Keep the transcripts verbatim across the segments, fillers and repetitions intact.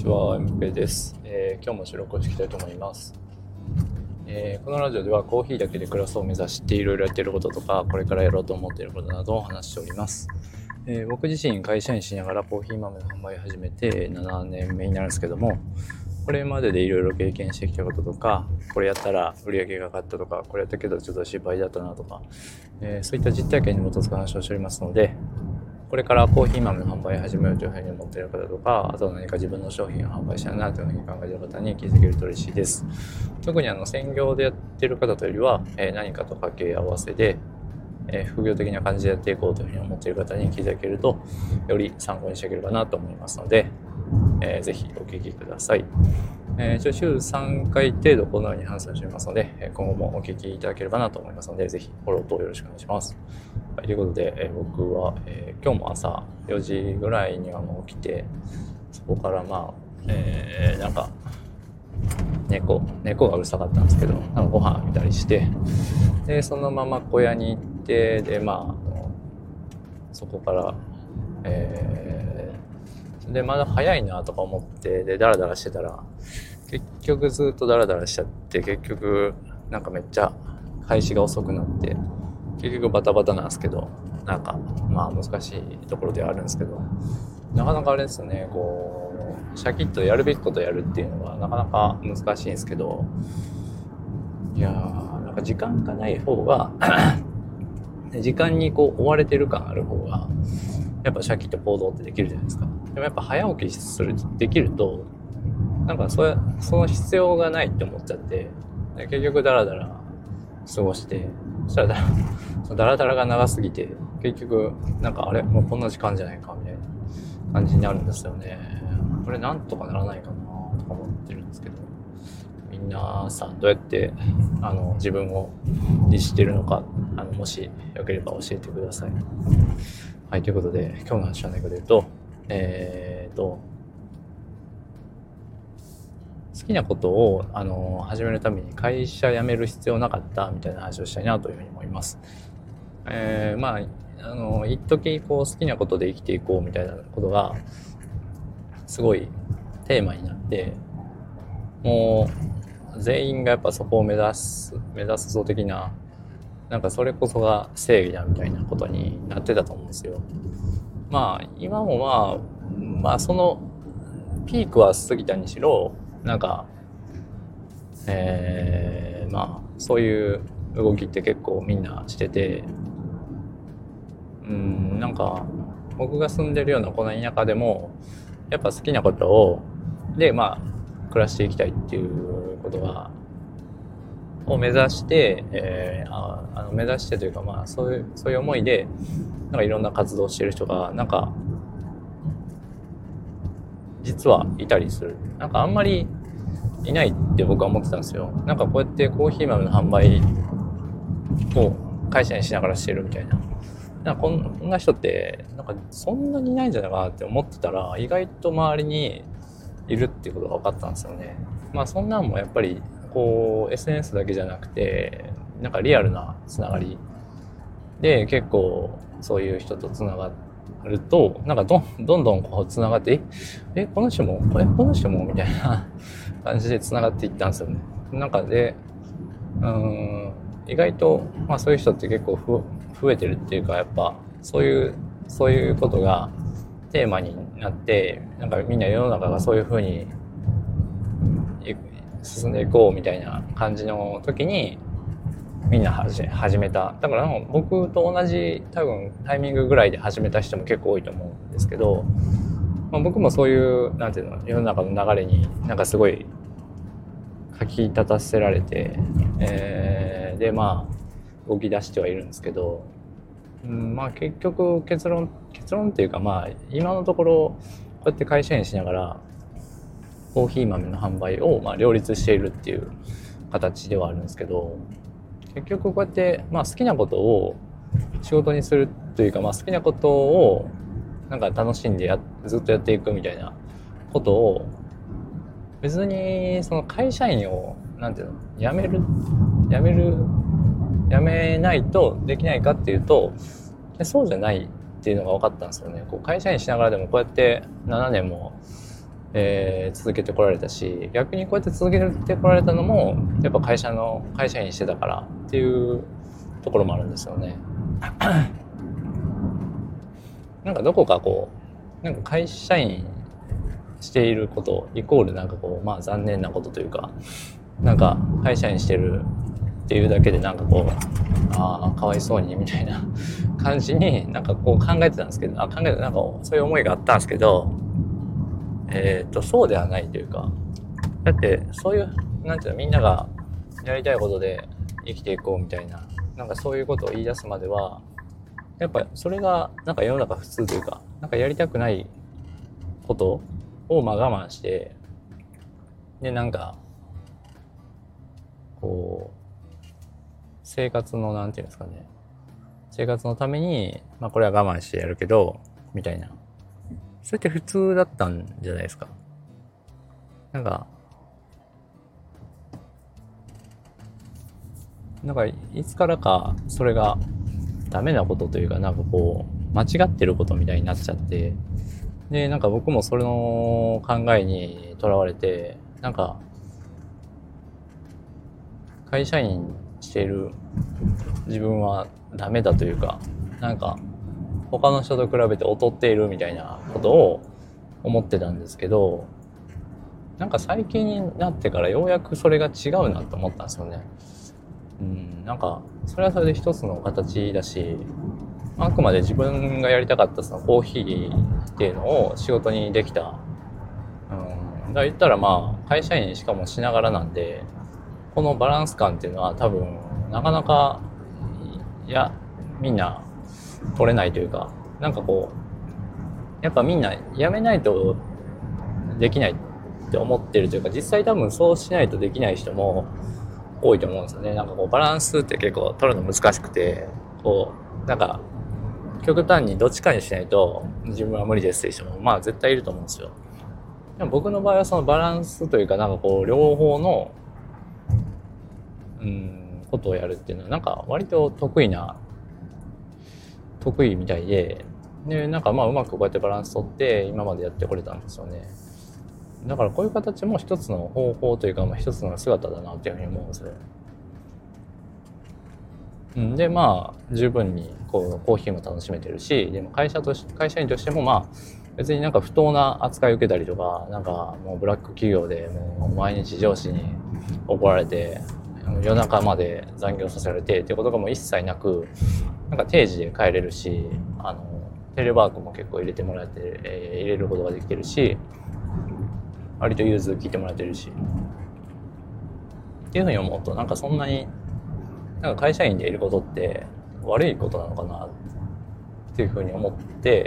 ちは、エムペイです、えー、今日も収録をしていきたいと思います、えー、このラジオではコーヒーだけで暮らすを目指していろいろやっていることとかこれからやろうと思っていることなどを話しております、えー、僕自身会社員しながらコーヒー豆の販売を始めてななねんめになるんですけども、これまででいろいろ経験してきたこととか、これやったら売り上げが上がったとか、これやったけどちょっと失敗だったなとか、えー、そういった実体験に基づく話をしておりますので、これからコーヒー豆の販売を始めようというふうに思っている方とか、あと何か自分の商品を販売したいなというふうに考えている方に気づけると嬉しいです。特にあの専業でやっている方というよりは、えー、何かと掛け合わせで、えー、副業的な感じでやっていこうというふうに思っている方に気づけると、より参考にしていければなと思いますので、えー、ぜひお聞きください。えー、一応週さんかい程度このように話しておりますので、今後もお聞きいただければなと思いますので、ぜひフォロー等よろしくお願いします。はい、ということで、えー、僕は、えー、今日も朝よじぐらいにはもう起きて、そこからまあ、えー、なんか猫猫がうるさかったんですけど、なんかご飯あげたりして、でそのまま小屋に行って、でまあそこから、えー、でまだ早いなとか思って、でダラダラしてたら結局ずっとダラダラしちゃって、結局なんかめっちゃ開始が遅くなって、結局バタバタなんですけど、なんかまあ難しいところではあるんですけど、なかなかあれですよね、こうシャキッとやるべきことやるっていうのはなかなか難しいんですけど、いやーなんか時間がない方が時間にこう追われてる感ある方がやっぱシャキッと行動ってできるじゃないですか。でもやっぱ早起きするできるとなんかそれその必要がないって思っちゃって、結局ダラダラ過ごして、そしたらダラダラダラが長すぎて結局なんかあれもうこんな時間じゃないかみたいな感じになるんですよね。これなんとかならないかなとか思ってるんですけど、皆さんどうやってあの自分を律しているのか、あのもしよければ教えてください。はい、ということで今日の話は何かというと、えーと好きなことをあの始めるために会社辞める必要なかったみたいな話をしたいなというふうに思います。えー、まああの一時こう好きなことで生きていこうみたいなことがすごいテーマになって、もう全員がやっぱそこを目指す目指すぞ的な、なんかそれこそが正義だみたいなことになってたと思うんですよ。まあ今もまあまあそのピークは過ぎたにしろ、なんか、えー、まあそういう動きって結構みんなしてて、うん、なんか僕が住んでるようなこの田舎でもやっぱ好きなことをでまあ暮らしていきたいっていうことがを目指して、えー、ああの目指してというか、まあそういうそういう思いでなんかいろんな活動をしてる人がなんか実はいたりする。なんかあんまりいないって僕は思ってたんですよ。なんかこうやってコーヒー豆の販売を会社にしながらしてるみたいな。なんかこんこんな人ってなんかそんなにいないんじゃないかなって思ってたら、意外と周りにいるっていうことが分かったんですよね。まあそんなんもやっぱりこう エスエヌエス だけじゃなくて、なんかリアルなつながりで結構そういう人とつながってると、なんかどんどんどんこうつながって、ええこの人もえこの人もみたいな感じでつながっていったんですよね。なんかでうーん意外と、まあ、そういう人って結構ふ増えてるっていうか、やっぱそういうそういうことがテーマになって、なんかみんな世の中がそういう風に進んでいこうみたいな感じの時にみんな始めた。だから僕と同じ多分タイミングぐらいで始めた人も結構多いと思うんですけど、まあ、僕もそういうなんていうの世の中の流れになんかすごいかき立たせられて、えー、でまあ動き出してはいるんですけど、うん、まあ結局結論結論っていうか、まあ今のところこうやって会社員しながらコーヒー豆の販売をまあ両立しているっていう形ではあるんですけど、結局こうやって、まあ、好きなことを仕事にするというか、まあ、好きなことをなんか楽しんでやずっとやっていくみたいなことを、別にその会社員をなんていうの辞める辞める辞めないとできないかっていうと、そうじゃないっていうのが分かったんですよね。こう会社員しながらでもこうやってななねんもえー、続けてこられたし、逆にこうやって続けてこられたのもやっぱ会社の会社員してたからっていうところもあるんですよね。なんかどこかこうなんか会社員していることイコールなんかこうまあ残念なことというか、なんか会社員してるっていうだけでなんかこうああかわいそうにみたいな感じになんかこう考えてたんですけど、あ考えてなんかそういう思いがあったんですけど、えっとそうではないというか、だってそういうなんていうのみんながやりたいことで生きていこうみたいななんかそういうことを言い出すまではやっぱそれがなんか世の中普通というか、なんかやりたくないことをまあ我慢してでなんかこう生活のなんていうんですかね、生活のためにまあこれは我慢してやるけどみたいな、それって普通だったんじゃないですか。なんかなんかいつからかそれがダメなことというか、なんかこう間違ってることみたいになっちゃって、でなんか僕もそれの考えにとらわれて、なんか会社員している自分はダメだというか、なんか他の人と比べて劣っているみたいなことを思ってたんですけど、なんか最近になってからようやくそれが違うなと思ったんですよね。うん、なんかそれはそれで一つの形だし、あくまで自分がやりたかったそのコーヒーっていうのを仕事にできた、うん、だから言ったらまあ会社員しかもしながらなんで、このバランス感っていうのは多分なかなかいやみんな取れないというか、なんかこうやっぱみんなやめないとできないって思ってるというか、実際多分そうしないとできない人も多いと思うんですよね。なんかこうバランスって結構取るの難しくて、こうなんか極端にどっちかにしないと自分は無理ですっていう人もまあ絶対いると思うんですよ。でも僕の場合はそのバランスというか、なんかこう両方のうんことをやるっていうのはなんか割と得意な得意みたいで、でなんかまあうまくこうやってバランス取って今までやってこれたんですよね。だからこういう形も一つの方法というか、まあ、一つの姿だなっていうふうに思うんですよ。うん、でまあ十分にこうコーヒーも楽しめてるし、でも会社とし会社員としてもまあ別になんか不当な扱いを受けたりとか、なんかもうブラック企業でもう毎日上司に怒られて夜中まで残業させられてっていうことがもう一切なく、なんか定時で帰れるし、あのテレワークも結構入れてもらえて、えー、入れることができてるし、割と融通聞いてもらってるしっていうふうに思うと、なんかそんなになんか会社員でいることって悪いことなのかなっていうふうに思って、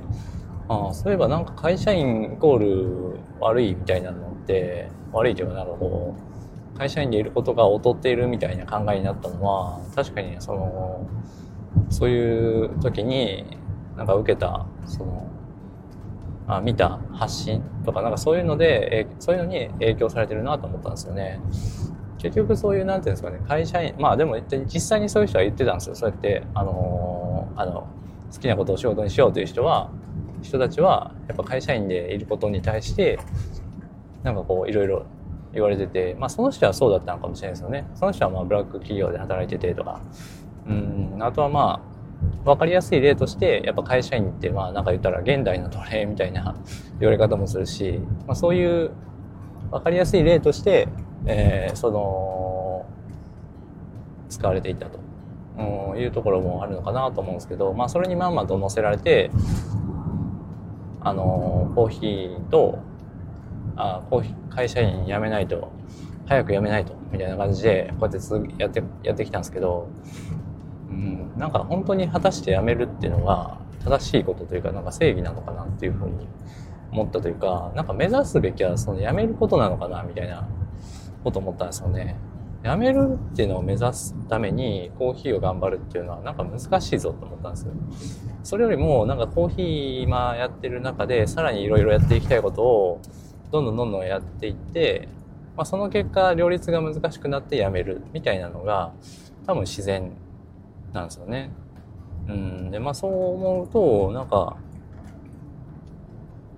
ああそういえばなんか会社員イコール悪いみたいなのって悪いというか、なんかこう会社員でいることが劣っているみたいな考えになったのは、確かにそのそういう時になんか受けたそのあ見た発信とかなんかそういうのでそういうのに影響されてるなと思ったんですよね。結局そういうなんていうんですかね、会社員まあでも実際にそういう人は言ってたんですよ。そうやってあのー、あの好きなことを仕事にしようという人は人たちはやっぱ会社員でいることに対してなんかこういろいろ言われてて、まあその人はそうだったのかもしれないですよね。その人はまあブラック企業で働いててとか、うんあとはまあ分かりやすい例としてやっぱ会社員ってまあなんか言ったら現代の奴隷みたいな言われ方もするし、まあ、そういう分かりやすい例として、えー、その使われていたと、うん、いうところもあるのかなと思うんですけど、まあそれにまんまと乗せられてあのコーヒーとあコーヒー会社員辞めないと早く辞めないとみたいな感じでこうやって続やってやってきたんですけど、うん、なんか本当に果たして辞めるっていうのが正しいことというか、なんか正義なのかなっていうふうに思ったというか、なんか目指すべきはその辞めることなのかなみたいなこと思ったんですよね。辞めるっていうのを目指すためにコーヒーを頑張るっていうのはなんか難しいぞと思ったんですよ。それよりもなんかコーヒー今やってる中でさらにいろいろやっていきたいことをどんどんどんどんやっていって、まあ、その結果両立が難しくなって辞めるみたいなのが多分自然なんですよね。うんでまあそう思うとなんか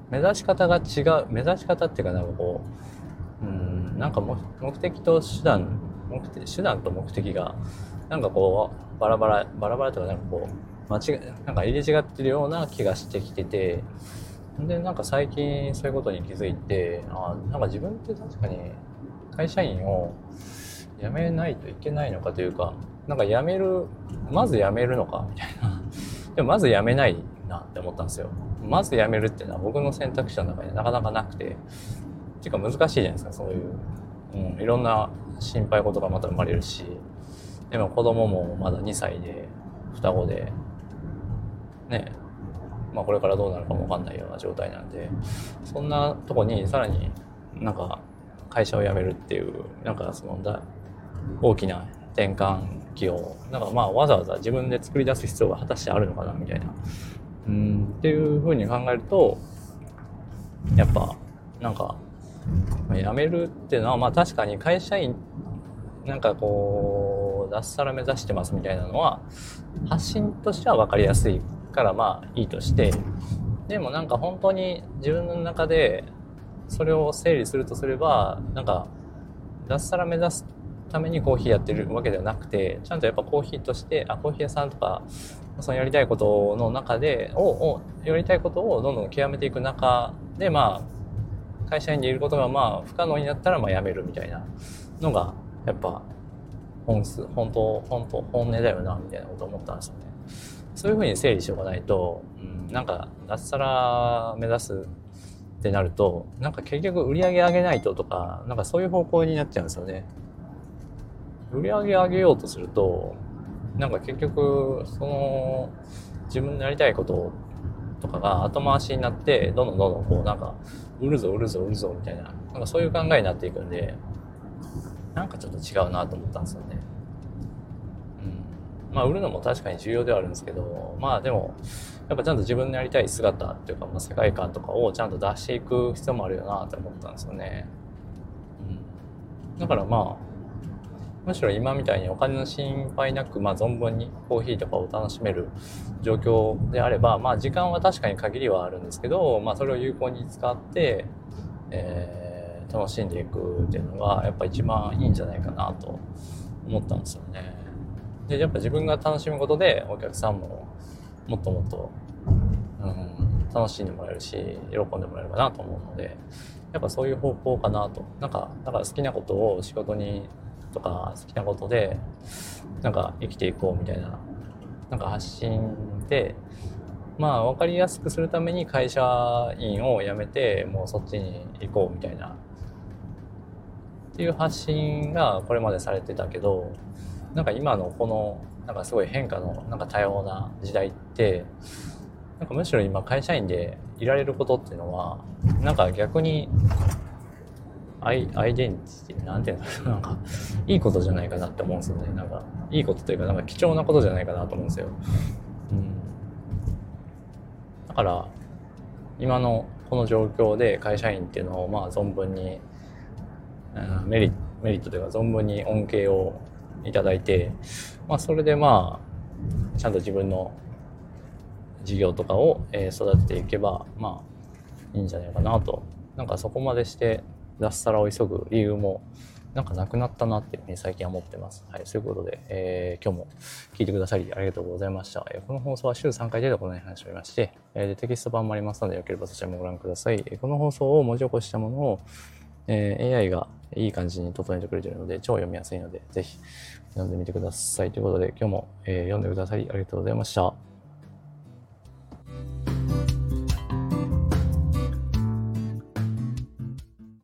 目指し方が違う、目指し方っていうかなんかこう、うん、なんか目的と手段、目的、手段と目的が、なんかこう、バラバラ、バラバラとかなんかこう、間違い、なんか入れ違ってるような気がしてきてて、で、なんか最近そういうことに気づいて、あ、なんか自分って確かに会社員を辞めないといけないのかというか、なんか辞める、まず辞めるのかみたいな。でもまず辞めないなって思ったんですよ。まず辞めるっていうのは僕の選択肢の中になかなかなくて、っていうか難しいじゃないですか、そういう。うん、いろんな心配事がまた生まれるし、でも子供もまだにさいで、双子で、ね、まあこれからどうなるかもわかんないような状態なんで、そんなとこにさらになんか会社を辞めるっていう、なんかそのだ大きな転換期を、なんかまあわざわざ自分で作り出す必要が果たしてあるのかなみたいな、うんっていう風に考えると、やっぱなんか辞めるっていうのはまあ確かに会社員なんかこう脱サラ目指してますみたいなのは発信としては分かりやすいからまあいいとして、でもなんか本当に自分の中でそれを整理するとすれば、なんか脱サラ目指すためにコーヒーやってるわけではなくて、ちゃんとやっぱコーヒーとして、あ、コーヒー屋さんとかそのやりたいことの中でををやりたいことをどんどん極めていく中で、まあ会社員でいることがまあ不可能になったらまあ辞めるみたいなのがやっぱ本質、本当本当本音だよなみたいなことを思ったんですよね。そういう風に整理しておかないと、うん、なんか脱サラ目指すってなると、なんか結局売り上げ上げないととか、なんかそういう方向になっちゃうんですよね。売り上げ上げようとすると、なんか結局その自分のやりたいこととかが後回しになって、どんどんどんどんこうなんか売るぞ売るぞ売るぞみたいな、なんかそういう考えになっていくんで、なんかちょっと違うなと思ったんですよね。うん、まあ売るのも確かに重要ではあるんですけど、まあでもやっぱちゃんと自分のやりたい姿っていうか、まあ、世界観とかをちゃんと出していく必要もあるよなって思ったんですよね。うん、だからまあむしろ今みたいにお金の心配なく、まあ、存分にコーヒーとかを楽しめる状況であれば、まあ時間は確かに限りはあるんですけど、まあそれを有効に使って、えー、楽しんでいくっていうのがやっぱ一番いいんじゃないかなと思ったんですよね。で、やっぱ自分が楽しむことでお客さんももっともっと、うん、楽しんでもらえるし、喜んでもらえるかなと思うので、やっぱそういう方向かなと。なんか、だから好きなことを仕事にとか好きなことでなんか生きていこうみたいな、なんか発信で、まあ分かりやすくするために会社員を辞めてもうそっちに行こうみたいなっていう発信がこれまでされてたけど、なんか今のこのなんかすごい変化のなんか多様な時代って、なんかむしろ今会社員でいられることっていうのはなんか逆にアイ、アイデンティティなんていうのなんかいいことじゃないかなって思うんですよね。なんかいいことというかなんか貴重なことじゃないかなと思うんですよ。うん、だから今のこの状況で会社員っていうのをまあ存分に、うん、メリットメリットというか存分に恩恵をいただいて、まあそれでまあちゃんと自分の事業とかを育てていけばまあいいんじゃないかなと。なんかそこまでして脱サラを急ぐ理由もなんかなくなったなっていうふうに最近は思ってます。はい、そういうことで、えー、今日も聞いてくださりありがとうございました。えー、この放送は週さんかい程度このように話しておりまして、えー、でテキスト版もありますのでよければそちらもご覧ください。この放送を文字起こしたものを、えー、エーアイ がいい感じに整えてくれているので超読みやすいのでぜひ読んでみてください。ということで今日も、えー、読んでくださりありがとうございました。